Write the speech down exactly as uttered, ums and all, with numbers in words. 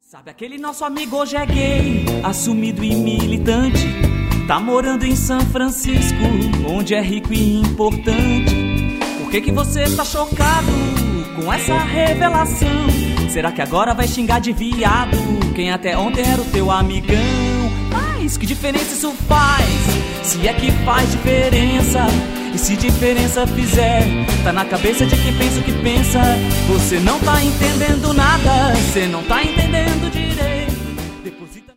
Sabe aquele nosso amigo hoje é gay, assumido e militante, tá morando em São Francisco, onde é rico e importante. Por que que você tá chocado com essa revelação? Será que agora vai xingar de viado quem até ontem era o teu amigão? Mas que diferença isso faz? Se é que faz diferença. E se diferença fizer, tá na cabeça de quem pensa o que pensa. Você não tá entendendo nada, você não tá entendendo direito. Deposita...